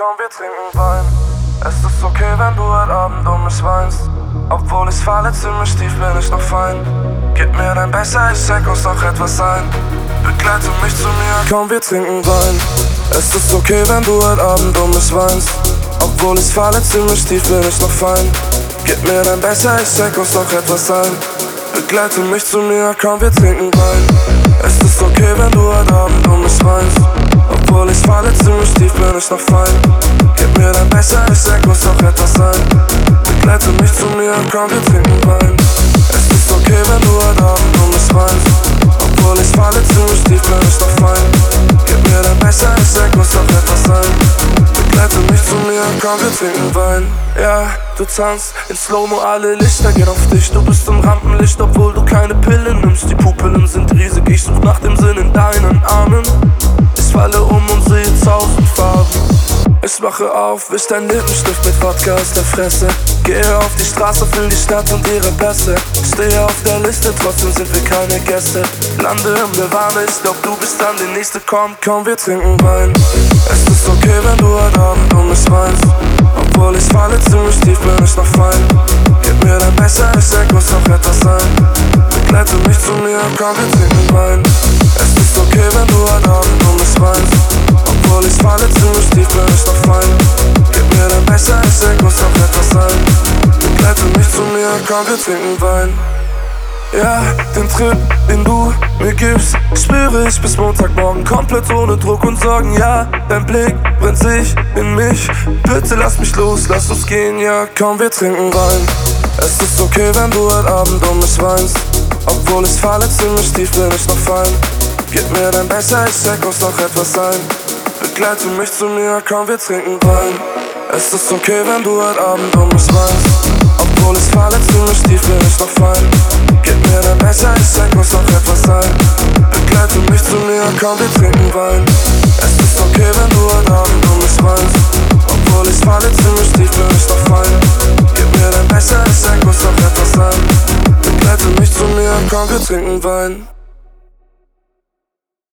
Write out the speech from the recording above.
komm, wir trinken Wein. Es ist okay, wenn du heute Abend um mich weinst. Obwohl ich falle ziemlich tief, bin ich noch fein. Gib mir dein Becher, ich schenk uns noch etwas ein. Begleite mich zu mir, komm, wir trinken Wein. Es ist okay, wenn du heute Abend um mich weinst. Obwohl ich falle ziemlich tief, bin ich noch fein. Gib mir dein Becher, ich schenk uns noch etwas ein. Begleite mich zu mir, komm, wir trinken Wein. Es ist okay, wenn du heute Abend um mich weinst. Obwohl ich falle ziemlich tief, bin ich noch fein. Gib mir dein Becher, ich schenk uns noch etwas ein. Begleite mich zu mir, komm, wir trinken Wein. Es ist okay, wenn du heute Abend um mich weinst. Obwohl ich falle ziemlich tief, bin ich noch fein. Gib mir dein Becher, ich schenk uns noch etwas ein. Begleite mich zu mir, komm, wir trinken Wein. Ja, du tanzt in Slow-Mo, alle Lichter gehen auf dich. Du bist im Rampenlicht, obwohl du keine Pille nimmst. Die Pupillen sind riesig, ich such nach dem Sinn in deinen Armen. Ich falle um und sehe 1000 Farben. Ich wache auf, wisch dein Lippenstift mit Wodka aus der Fresse. Gehe auf die Straße, füll die Stadt und ihre Pässe. Stehe auf der Liste, trotzdem sind wir keine Gäste. Lande im Nirvana, ich glaub du bist dann der Nächste. Komm, komm, wir trinken Wein. Es ist okay, wenn du heute Abend um mich weinst. Obwohl ich falle ziemlich tief, bin ich noch fein. Gib mir dein Becher, ich schenk uns noch etwas ein. Begleite mich zu mir, komm, wir trinken Wein. Es ist okay, wenn du heute Abend um mich weinst. Obwohl ich falle ziemlich tief, bin ich noch fein. Gib mir dein Becher, ich schenk uns noch etwas ein. Begleite mich zu mir, komm, wir trinken Wein. Ja, den Trip, den du mir gibst, spüre ich bis Montagmorgen komplett ohne Druck und Sorgen. Ja, dein Blick brennt sich in mich. Bitte lass mich los, lass uns gehen. Ja, komm, wir trinken Wein. Es ist okay, wenn du heute Abend um mich weinst. Obwohl ich falle ziemlich tief, bin ich noch fein. Gib mir dein Becher, ich schenk uns noch etwas ein. Begleite mich zu mir, komm, wir trinken Wein. Es ist okay, wenn du heute Abend um mich weinst. Obwohl ich falle ziemlich tief, bin ich noch fein. Gib mir dein Becher, ich schenk uns noch etwas ein. Begleite mich zu mir, komm, wir trinken Wein. Es ist okay, wenn du heute Abend um mich weinst. Obwohl ich falle ziemlich tief, bin ich noch fein. Gib mir dein Becher, ich schenk uns noch etwas ein. Begleite mich zu mir, komm, wir trinken Wein.